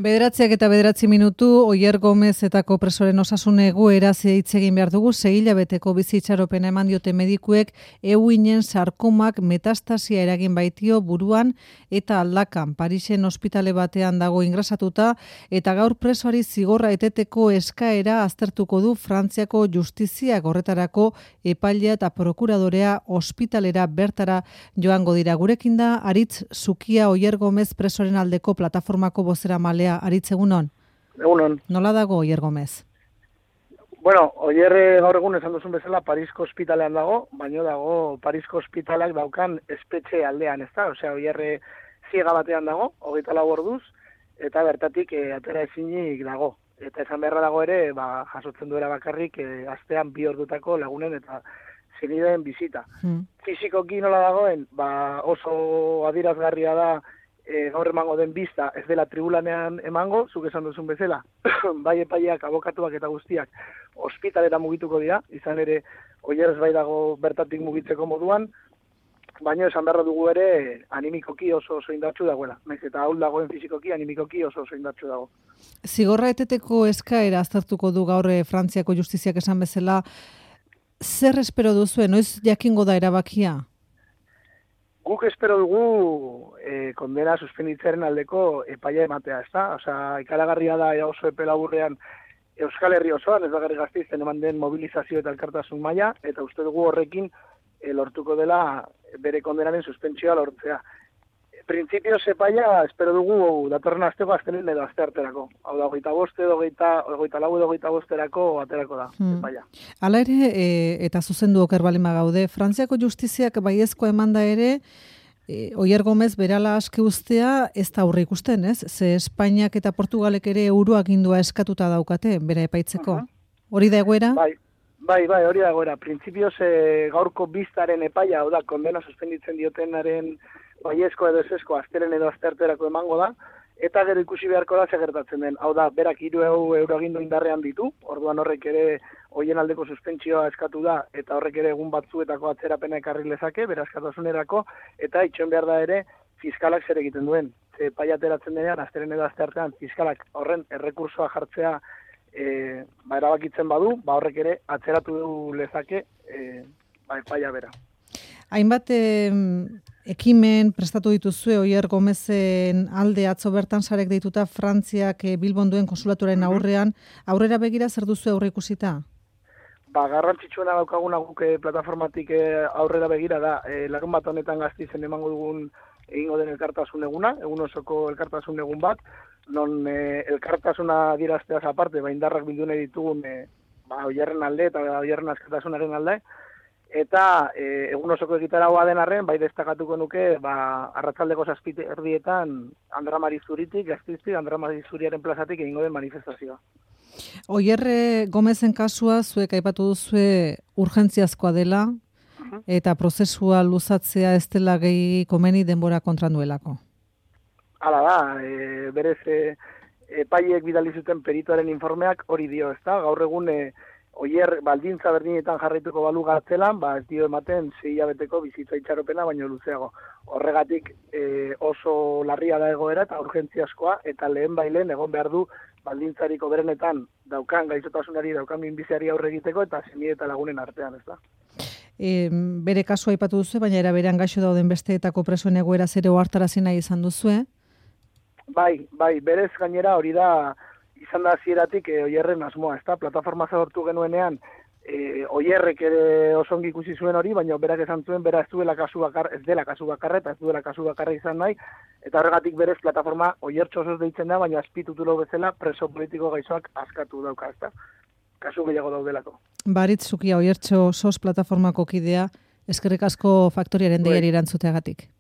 9:09 Oier Gomezetako presoren osasun egoeraz hitz egin behar dugu. 6 hilabeteko bizi itxaropena eman diote medikuek euinen sarkomak metastasia eragin baitio buruan eta aldakan. Parisen ospitale batean dago ingresatuta eta gaur presoari zigorra eteteko eskaera aztertuko du Frantziako justiziak. Horretarako epailea eta prokuradorea ospitalera bertara joango dira. Gurekin da Aritz Zukia, Oier Gomez presoren aldeko plataformako bozeramale. Aritz, egunon? Egunon. Nola dago Oier Gomez? Bueno, Oier gaur egun esan duzun bezala Parisko ospitalean dago, baino dago Parisko ospitalak daukan espetxe aldean, ezta? Osea, Oier ziega batean dago, 24 orduz, eta bertatik atera ezinik dago. Eta esan beharra dago ere, jasotzen duela bakarrik astean 2 ordutako lagunen eta zenideen bizita. Fisikoki nola dagoen, oso adierazgarria da gaur emango den bizta ez dela tribulanean emango, zuk esan duzun bezala, bai epaileak, abokatuak eta guztiak ospitalera mugituko dira, izan ere Oier ez bai dago bertatik mugitzeko moduan, baina esan beharra dugu ere animikoki oso indartsu dagoela. Naiz eta ahul dagoen fisikoki, animikoki oso indartsu dago. Zigorra eteteko eskaera aztertuko du gaur Frantziako justiziak esan bezala. Zer espero duzu, noiz jakingo da erabakia? Guk espero dugu kondena suspenditzearen aldeko epaia ematea, ezta? Osea, ikaragarria da oso epe laburrean Euskal Herri osoan, ez bakarrik Gasteizen eman den mobilizazio eta elkartasun maila, eta uste dugu horrekin lortuko dela bere kondenaren suspentsioa lortzea. Printzipioz epaia espero dugu datorren asteko astelen edo astearterako. Hau da, 25 edo 24 edo 25erako aterako da epaia. Hala ere, eta zuzendu oker balima gaude, Frantziako justiziak baiezkoa emanda ere, Oier Gomez berala aske ustea ez da aurre ikusten, ez? Ze Espainiak eta Portugalek ere euroagindua eskatuta daukate, bera epaitzeko. Hori da egoera? Bai, hori da egoera. Printzipioz gaurko biztaren epaia, hau da, kondena suspenditzen diotenaren baiezko edo ezesko astelen edo astearterako emango da, eta gero ikusi beharko da gertatzen den. Hau da, berak 3 euroagindu indarrean ditu, orduan horrek ere hoien aldeko suspentsioa eskatu da, eta horrek ere egun batzuetako atzerapena ekarri lezake, bera eskatasunerako, eta itxoen behar da ere fiskalak zer egiten duen. Epaia ateratzen denean, astelen edo asteartean, fiskalak horren errekursoa jartzea erabakitzen badu, horrek ere atzeratu lezake epaia bera. Hainbat ekimen prestatu dituzue Oier Gomezen alde atzo bertan sarek deituta Frantziak Bilbon duen konsulatuaren aurrean, aurrera begira zer duzu aurre ikusita? Garrantzitsuena daukaguna guk plataformatik aurrera begira da, larun bat honetan Gasteizen emango dugun egingo den elkartasun eguna, egun osoko elkartasun egun bat, non elkartasuna adierazteaz aparte, indarrak bildu nahi ditugun Oierren alde eta Oierren askatasunaren alde, eta egun osoko egitaragoa den arren, destakatuko nuke, arratsaldeko 7:00 Andra Marizuritik, Gasteiztik, Andra Marizuriaren plazatik egingo den manifestazioa. Oier Gomezen kasua, zuek aipatu duzue urgentziazkoa dela, eta prozesua luzatzea ez dela gehi komeni denbora kontran duelako. Hala da, berez epaileek bidali zuten peritoaren informeak hori dio, ezta? Gaur egun Oier baldintza berdinetan jarraituko balu gartzelan, ez dio ematen 6 hilabeteko bizitza itxaropena, baino luzeago. Horregatik oso larria da egoera eta urgentziazkoa, eta lehen egon behar du baldintzarik oberenetan daukan gaixotasunari, daukan minbiziari aurre egiteko, eta senide eta lagunen artean, ez da? Bere kasua aipatu duzu, baina era berean gaixo dauden besteetako presoen egoera zere ohartarazi nahi izan duzue? Bai, berez gainera hori da izan da hasieratik Oierren asmoa, ezta? Plataforma sortu genuenean Oierrek ere oso ongi ikusi zuen hori, baina berak esan zuen bera ez dela kasu bakarra izan nahi, eta horregatik berez plataforma Oiertxo osoz deitzen da, baina azpitutulo bezala preso politiko gaixoak askatu dauka, ezta? Kasu gehiago daudelako. Aritz Zukia, Oiertxo osoz plataformako kidea, eskerrik asko Faktoriaren deiari erantzuteagatik.